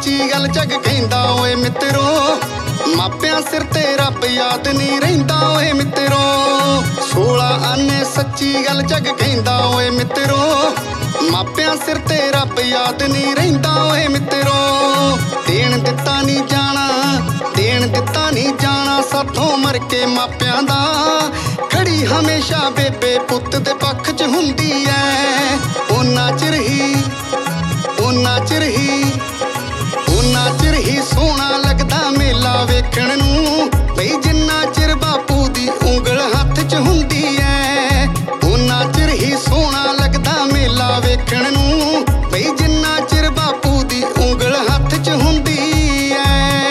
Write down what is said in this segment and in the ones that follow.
ਸੱਚੀ ਗੱਲ ਜੱਗ ਕਹਿੰਦਾ ਓਏ ਮਿੱਤਰੋ। ਮਾਪਿਆਂ ਸਿਰ ਤੇ ਰੱਬ ਯਾਦ ਨਹੀਂ ਰਹਿੰਦਾ ਓਏ ਮਿੱਤਰੋ। 16 ਆਨੇ ਸੱਚੀ ਗੱਲ ਜੱਗ ਕਹਿੰਦਾ ਓਏ ਮਿੱਤਰੋ। ਮਾਪਿਆਂ ਸਿਰ ਤੇ ਰੱਬ ਯਾਦ ਨਹੀਂ ਰਹਿੰਦਾ ਓਏ ਮਿੱਤਰੋ। ਦੇਣ ਦਿੱਤਾ ਨਹੀਂ ਜਾਣਾ, ਦੇਣ ਦਿੱਤਾ ਨਹੀਂ ਜਾਣਾ ਸਾਥੋਂ ਮਰ ਕੇ ਮਾਪਿਆਂ ਦਾ। ਖੜੀ ਹਮੇਸ਼ਾ ਬੇਬੇ ਪੁੱਤ ਦੇ ਪੱਖ 'ਚ ਹੁੰਦੀ ਐ। ਉਹਨਾਂ ਚਿਰ ਹੀ, ਉਹਨਾਂ ਚਿਰ ਹੀ, ਉਹਨਾਂ ਚਿਰ ਹੀ ਸੋਹਣਾ ਲੱਗਦਾ ਮੇਲਾ ਵੇਖਣ ਨੂੰ ਬਈ ਜਿੰਨਾ ਚਿਰ ਬਾਪੂ ਦੀ ਉਂਗਲ ਹੱਥ 'ਚ ਹੁੰਦੀ ਐ। ਉਹਨਾਂ ਚਿਰ ਹੀ ਸੋਹਣਾ ਲੱਗਦਾ ਮੇਲਾ ਵੇਖਣ ਨੂੰ ਬਈ ਜਿੰਨਾ ਚਿਰ ਬਾਪੂ ਦੀ ਉਂਗਲ ਹੱਥ 'ਚ ਹੁੰਦੀ ਐ।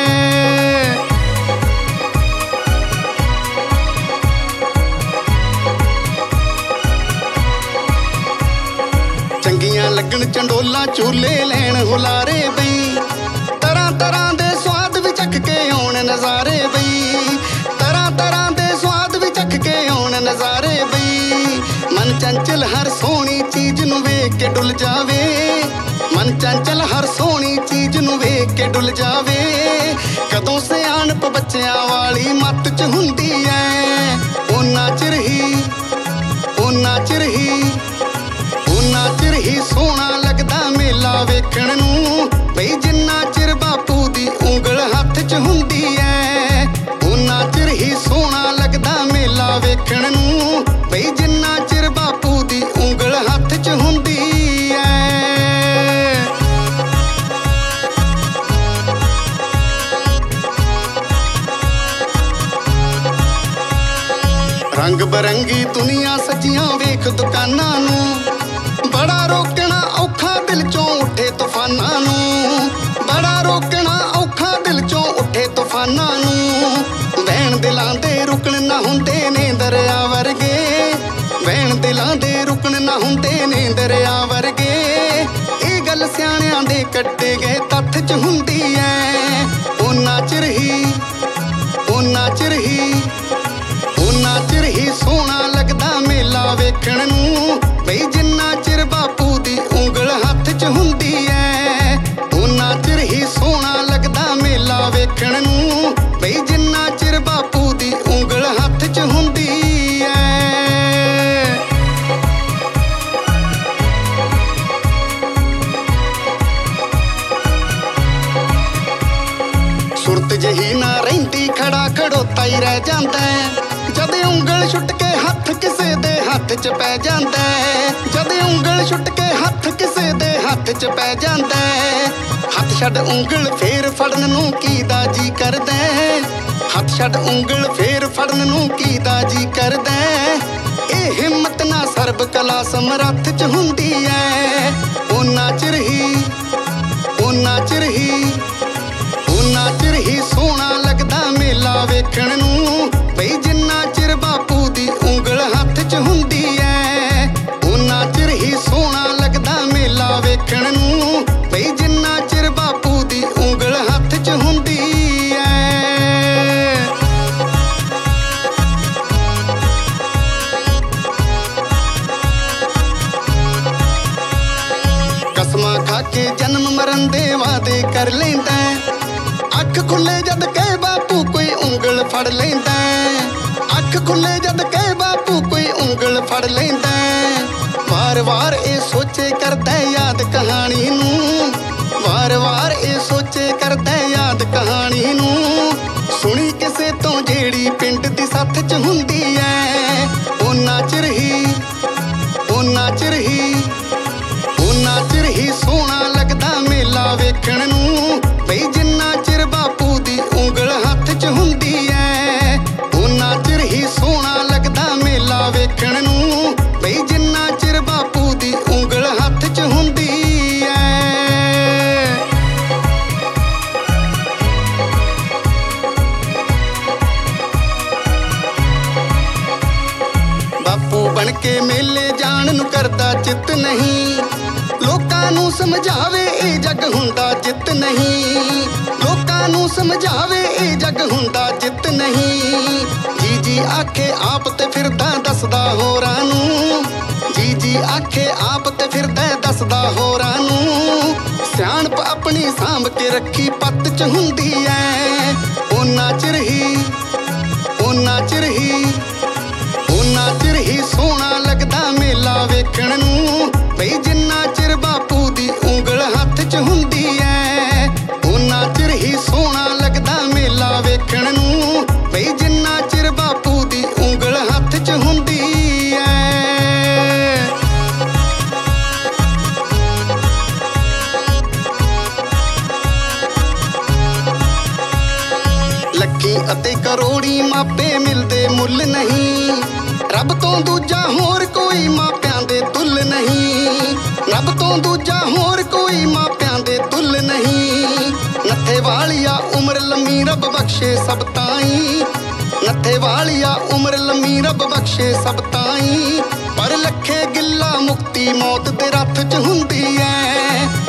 ਚੰਗੀਆਂ ਲੱਗਣ ਚੰਡੋਲਾ ਝੂਲੇ ਲੈਣ ਹੁਲਾਰੇ ਬਈ। ਤਰ੍ਹਾਂ ਤਰ੍ਹਾਂ ਦੇ ਸਵਾਦ ਵੀ ਚੱਖ ਕੇ ਆਉਣ ਨਜ਼ਾਰੇ ਬਈ। ਤਰ੍ਹਾਂ ਤਰ੍ਹਾਂ ਦੇ ਸਵਾਦ ਵੀ ਚੱਖ ਕੇ ਆਉਣ ਨਜ਼ਾਰੇ ਬਈ। ਮਨ ਚੰਚਲ ਹਰ ਸੋਹਣੀ ਚੀਜ਼ ਨੂੰ ਵੇਖ ਕੇ ਡੁੱਲ ਜਾਵੇ। ਮਨ ਚੰਚਲ ਹਰ ਸੋਹਣੀ ਚੀਜ਼ ਨੂੰ ਵੇਖ ਕੇ ਡੁੱਲ ਜਾਵੇ। ਕਦੋਂ ਸਿਆਣਪ ਬੱਚਿਆਂ ਵਾਲੀ ਮੱਤ 'ਚ ਹੁੰਦੀ ਐ। ਉਹਨਾਂ ਚਿਰ ਹੀ, ਉਹਨਾਂ ਚਿਰ ਹੀ, ਉਹਨਾਂ ਚਿਰ ਹੀ ਸੋਹਣਾ ਲੱਗਦਾ ਮੇਲਾ ਵੇਖਣ ਨੂੰ ਬਈ ਜਿੰਨਾ ਚਿਰ ਬਾਪੂ ਦੀ ਉਂਗਲ ਹੱਥ 'ਚ ਹੁੰਦੀ ਐ। ਉਹਨਾਂ ਚਿਰ ਹੀ ਸੋਹਣਾ ਲੱਗਦਾ ਮੇਲਾ ਵੇਖਣ ਨੂੰ ਬਈ ਜਿੰਨਾ ਚਿਰ ਬਾਪੂ ਦੀ ਉਂਗਲ ਹੱਥ 'ਚ ਹੁੰਦੀ ਐ। ਰੰਗ ਬਰੰਗੀ ਦੁਨੀਆ ਸਜੀਆਂ ਵੇਖ ਦੁਕਾਨਾਂ ਨੂੰ। ਬੜਾ ਰੋਕਣਾ ਔਖਾ ਦਿਲ 'ਚੋਂ ਉੱਠੇ ਤੂਫਾਨਾਂ ਨੂੰ। ਬੜਾ ਰੋਕਣਾ ਔਖਾ ਦਿਲ 'ਚੋਂ ਉੱਠੇ ਤੂਫਾਨਾਂ ਨੂੰ। ਵਹਿਣ ਦਿਲਾਂ ਦੇ ਰੁਕਣ ਨਾ ਹੁੰਦੇ ਨੇ ਦਰਿਆ ਵਰਗੇ। ਵਹਿਣ ਦਿਲਾਂ ਦੇ ਰੁਕਣ ਨਾ ਹੁੰਦੇ ਨੇ ਦਰਿਆ ਵਰਗੇ। ਇਹ ਗੱਲ ਸਿਆਣਿਆਂ ਦੇ ਕੱਢੇ ਗਏ ਤੱਥ 'ਚ ਹੁੰਦੀ ਐ। ਉਹਨਾਂ ਚਿਰ ਹੀ, ਉਹਨਾਂ ਚਿਰ ਹੀ, ਉਹਨਾਂ ਚਿਰ ਹੀ ਸੋਹਣਾ ਲੱਗਦਾ ਮੇਲਾ ਵੇਖਣ ਨੂੰ ਬਈ ਜਿੰਨਾ ਚਿਰ ਬਾਪੂ ਦੀ ਉਂਗਲ ਹੱਥ 'ਚ ਹੁੰਦੀ ਐ। ਉਹਨਾਂ ਚਿਰ ਹੀ ਸੋਹਣਾ ਲੱਗਦਾ ਮੇਲਾ ਵੇਖਣ ਨੂੰ ਬਈ ਜਿੰਨਾ ਚਿਰ ਬਾਪੂ ਦੀ ਉਂਗਲ ਹੱਥ 'ਚ ਹੁੰਦੀ ਐ। ਸੁਰਤ ਜਿਹੀ ਨਾ ਰਹਿੰਦੀ ਖੜਾ ਖੜੋਤਾ ਹੀ ਰਹਿ ਜਾਂਦਾ। ਜਦ ਉਂਗਲ ਛੁੱਟ ਕੇ ਹੱਥ ਕਿਸੇ ਦੇ ਹੱਥ 'ਚ ਪੈ ਜਾਂਦਾ। ਜਦ ਉਂਗਲ ਛੁੱਟ ਕੇ ਹੱਥ ਕਿਸੇ ਦੇ ਹੱਥ 'ਚ ਪੈ ਜਾਂਦਾ। ਹੱਥ ਛੱਡ ਉਂਗਲ ਫੇਰ ਫੜਨ ਨੂੰ ਕੀਦਾ ਜੀ ਕਰਦਾ। ਹੱਥ ਛੱਡ ਉਂਗਲ ਫੇਰ ਫੜਨ ਨੂੰ ਕੀਦਾ ਜੀ ਕਰਦਾ। ਇਹ ਹਿੰਮਤ ਨਾ ਸਰਬ ਕਲਾ ਸਮਰੱਥ 'ਚ ਹੁੰਦੀ ਐ। ਉਹਨਾਂ ਚਿਰ ਹੀ, ਉਹਨਾਂ ਚਿਰ ਹੀ, ਉਹਨਾਂ ਚਿਰ ਹੀ ਸੋਹਣਾ ਲੱਗਦਾ ਮੇਲਾ ਵੇਖਣ ਨੂੰ ਬਈ ਜਿੰਨਾ ਚਿਰ ਬਾਪੂ ਦੀ ਉਂਗਲ ਹੱਥ 'ਚ ਹੁੰਦੀ ਐ। ਉਹਨਾਂ ਚਿਰ ਹੀ ਸੋਹਣਾ ਲੱਗਦਾ ਮੇਲਾ ਵੇਖਣ ਨੂੰ ਬਈ ਜਿੰਨਾ ਚਿਰ ਬਾਪੂ ਦੀ ਉਂਗਲ ਹੱਥ 'ਚ ਹੁੰਦੀ ਐ। ਕਸਮਾਂ ਖਾ ਕੇ ਜਨਮ ਮਰਨ ਦੇ ਵਾਅਦੇ ਕਰ ਲੈਂਦਾ। ਅੱਖ ਖੁੱਲੇ ਜਦ ਕਹੇ ਬਾਪੂ ਕੋਈ ਉਂਗਲ ਫੜ ਲੈਂਦਾ। ਅੱਖ ਖੁੱਲੇ ਜਦ ਕਹੇ ਬਾਪੂ ਕੋਈ ਉਂਗਲ ਫੜ ਲੈਂਦਾ। ਵਾਰ ਵਾਰ ਇਹ ਸੋਚੇ ਕਰਦਾ ਯਾਦ ਕਹਾਣੀ ਨੂੰ। ਵਾਰ ਵਾਰ ਇਹ ਸੋਚੇ ਕਰਦਾ ਯਾਦ ਕਹਾਣੀ ਨੂੰ। ਸੁਣੀ ਕਿਸੇ ਤੋਂ ਜਿਹੜੀ ਪਿੰਡ ਦੀ ਸੱਥ 'ਚ ਹੁੰਦੀ ਐ। ਉਹਨਾਂ ਚਿਰ ਹੀ, ਉਹਨਾਂ ਚਿਰ ਹੀ, ਉਹਨਾਂ ਚਿਰ ਹੀ ਸੋਹਣਾ ਲੱਗਦਾ ਮੇਲਾ ਵੇਖਣ ਨੂੰ ਬਈ ਜਿੰਨਾ ਚਿਰ ਬਾਪੂ ਦੀ ਉਂਗਲ ਹੱਥ 'ਚ ਹੁੰਦੀ ਐ। ਉਹਨਾਂ ਚਿਰ ਹੀ ਸੋਹਣਾ ਲੱਗਦਾ ਮੇਲਾ ਵੇਖਣ ਨੂੰ ਬਈ ਜਿੰਨਾ ਚਿਰ ਬਾਪੂ ਦੀ ਉਂਗਲ ਹੱਥ 'ਚ ਹੁੰਦੀ ਐ। ਬਾਪੂ ਬਣ ਕੇ ਮੇਲੇ ਜਾਣ ਨੂੰ ਕਰਦਾ ਚਿੱਤ ਨਹੀਂ। ਲੋਕਾਂ ਨੂੰ ਸਮਝਾਵੇ ਇਹ ਜੱਗ ਹੁੰਦਾ ਜਿੱਤ ਨਹੀਂ। ਲੋਕਾਂ ਨੂੰ ਸਮਝਾਵੇ ਇਹ ਜੱਗ ਹੁੰਦਾ ਜਿੱਤ ਨਹੀਂ। ਜੀ ਜੀ ਆਖੇ ਆਪ ਤੇ ਫਿਰਦਾ ਦੱਸਦਾ ਹੋਰਾਂ ਨੂੰ। ਜੀ ਜੀ ਆਖੇ ਆਪ ਤੇ ਫਿਰਦਾ ਦੱਸਦਾ ਹੋਰਾਂ ਨੂੰ। ਸਿਆਣਪ ਆਪਣੀ ਸਾਂਭ ਕੇ ਰੱਖੀ ਪੱਤ ਚ ਹੁੰਦੀ ਐ। ਉਹਨਾਂ ਚਿਰ ਹੀ ਸੋਹਣਾ ਲੱਗਦਾ ਮੇਲਾ ਵੇਖਣ ਨੂੰ ਬਈ ਜਿੰਨਾ ਚਿਰ ਬਾਪੂ ਦੀ ਉਂਗਲ ਹੱਥ ਚ ਹੁੰਦੀ ਐ। ਉਹਨਾਂ ਚਿਰ ਹੀ ਸੋਹਣਾ ਲੱਗਦਾ ਮੇਲਾ ਵੇਖਣ ਨੂੰ ਬਈ ਜਿੰਨਾ ਚਿਰ ਬਾਪੂ ਦੀ ਉਂਗਲ ਹੱਥ ਚ ਹੁੰਦੀ ਐ। ਲੱਖੀ ਅਤੇ ਕਰੋੜੀ ਮਾਪੇ ਮਿਲਦੇ ਮੁੱਲ ਨਹੀਂ, ਰੱਬ ਤੋਂ ਦੂਜਾ ਹੋਰ ਕੋਈ ਮਾਪਿਆਂ ਦੇ ਤੁੱਲ ਨਹੀਂ। ਰੱਬ ਤੋਂ ਦੂਜਾ ਹੋਰ ਕੋਈ ਮਾਪਿਆਂ ਦੇ ਤੁੱਲ ਨਹੀਂ। ਨੱਥੇ ਵਾਲੀਆ ਉਮਰ ਲੰਮੀ ਰੱਬ ਬਖਸ਼ੇ ਸਭ ਤਾਈਂ, ਨੱਥੇ ਵਾਲੀਆ ਉਮਰ ਲੰਮੀ ਰੱਬ ਬਖਸ਼ੇ ਸਭ ਤਾਈਂ। ਪਰ ਲੱਖੇ ਗਿੱਲਾ ਮੁਕਤੀ ਮੌਤ ਦੇ ਰੱਥ ਚ ਹੁੰਦੀ ਐ।